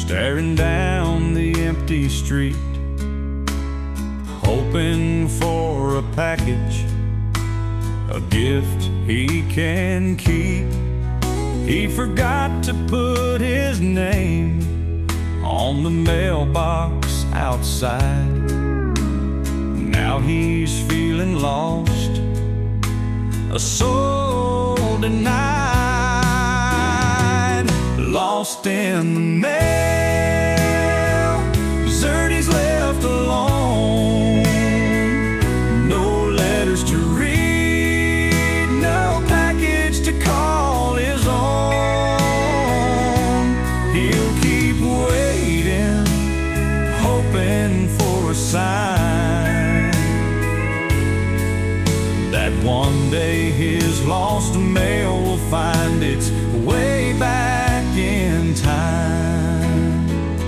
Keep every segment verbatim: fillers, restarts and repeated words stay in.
staring down the empty street, hoping for a package, a gift he can keep. He forgot to put his name on the mailbox outside. Now he's feeling lost, a soul denied, lost in the mail. Zerdy's left alone, no letters to read, no package to call his own. He'll keep waiting, hoping for a sign that one day his lost mail will find its way back in time.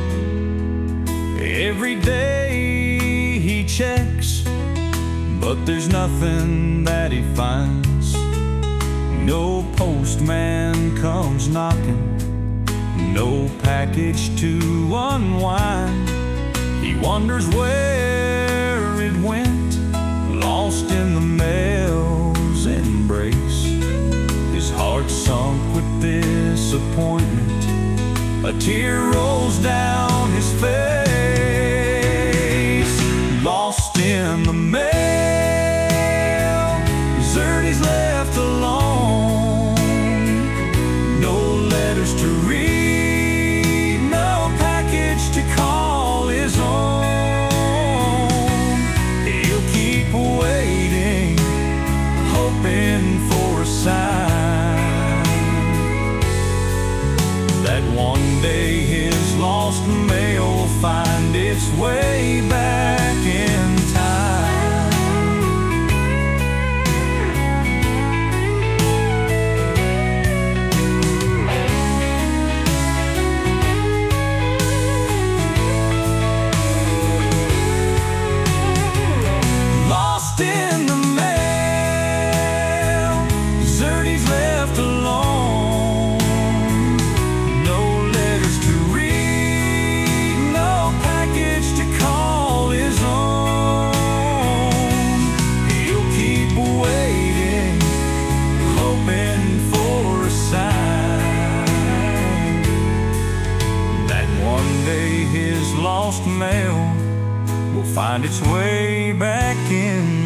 Every day he checks, but there's nothing that he finds. No postman comes knocking, no package to unwind. He wonders where it went, lost in the mail's embrace. His heart sunk with disappointment, a tear rolls down his face. Lost in the mail, Zerdy's left alone, no letters to read, no package to call his own. He'll keep waiting, hoping for a sign that one day his lost mail will find its way back in time. Lost in the mail, Zerdy's left alone, no letters to read, no package to call his own. He'll keep waiting, hoping for a sign that one day his lost mail will find its way back in